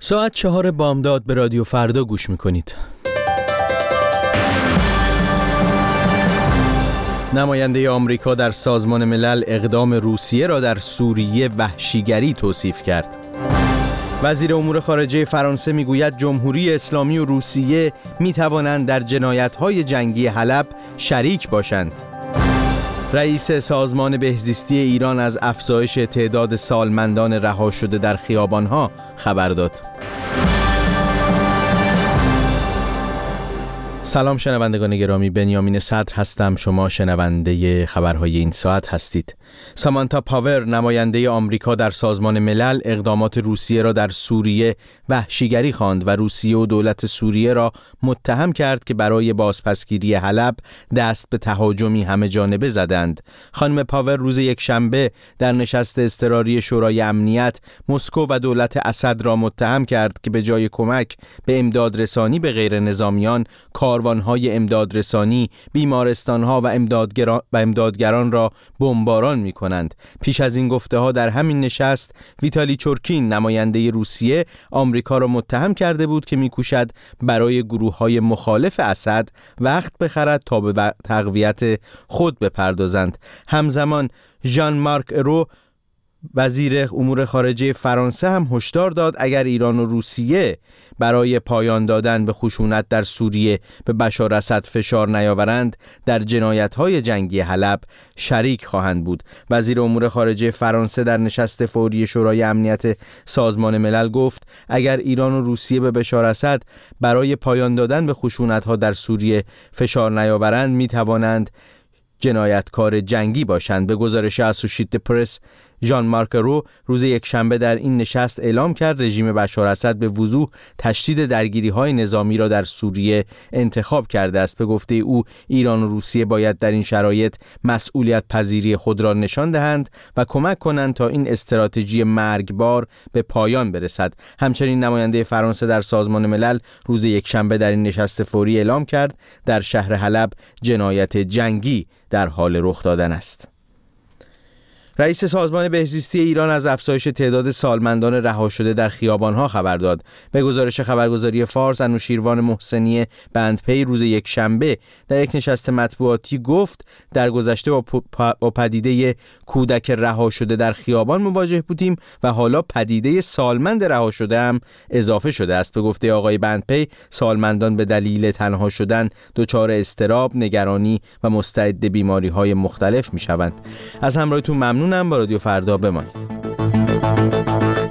ساعت 4 بامداد به رادیو فردا گوش میکنید. نماینده آمریکا در سازمان ملل اقدام روسیه را در سوریه وحشیگری توصیف کرد. وزیر امور خارجه فرانسه میگوید جمهوری اسلامی و روسیه میتوانند در جنایت‌های جنگی حلب شریک باشند. رئیس سازمان بهزیستی ایران از افزایش تعداد سالمندان رها شده در خیابان‌ها خبر داد. سلام شنوندگان گرامی، بنیامین صدر هستم. شما شنونده خبرهای این ساعت هستید. سامانتا پاور نماینده آمریکا در سازمان ملل اقدامات روسیه را در سوریه وحشیگری خواند و روسیه و دولت سوریه را متهم کرد که برای بازپسگیری حلب دست به تهاجمی همه جانبه زدند. خانم پاور روز یکشنبه در نشست اضطراری شورای امنیت مسکو و دولت اسد را متهم کرد که به جای کمک به امدادرسانی به غیر نظامیان، کاروانهای امدادرسانی، بیمارستانها و امدادگران را بمباران می کنند. پیش از این گفته ها در همین نشست ویتالی چورکین نماینده روسیه آمریکا را متهم کرده بود که می‌کوشد برای گروه‌های مخالف اسد وقت بخرد تا به تقویت خود بپردازند. همزمان ژان مارک ایرو وزیر امور خارجه فرانسه هم هشدار داد اگر ایران و روسیه برای پایان دادن به خشونت در سوریه به بشار اسد فشار نیاورند در جنایت‌های جنگی حلب شریک خواهند بود. وزیر امور خارجه فرانسه در نشست فوری شورای امنیت سازمان ملل گفت اگر ایران و روسیه به بشار اسد برای پایان دادن به خشونت‌ها در سوریه فشار نیاورند می‌توانند جنایتکار جنگی باشند. به گزارش اسوشییتد پرس، ژان مارک ایرو روز یکشنبه در این نشست اعلام کرد رژیم بشار اسد به وضوح تشدید درگیری‌های نظامی را در سوریه انتخاب کرده است. به گفته او ایران و روسیه باید در این شرایط مسئولیت پذیری خود را نشان دهند و کمک کنند تا این استراتژی مرگبار به پایان برسد. همچنین نماینده فرانسه در سازمان ملل روز یکشنبه در این نشست فوری اعلام کرد در شهر حلب جنایت جنگی در حال رخ دادن است. رئیس سازمان بهزیستی ایران از افزایش تعداد سالمندان رها شده در خیابان‌ها خبر داد. به گزارش خبرگزاری فارس، انوشیروان محسنی بندپی روز یکشنبه در یک نشست مطبوعاتی گفت در گذشته با پدیده کودک رها شده در خیابان مواجه بودیم و حالا پدیده سالمند رها شده هم اضافه شده است. به گفته آقای بندپی سالمندان به دلیل تنها شدن دچار اضطراب، نگرانی و مستعد بیماری‌های مختلف می‌شوند. از همراهیتون ممنونم. با رادیو فردا بمانید.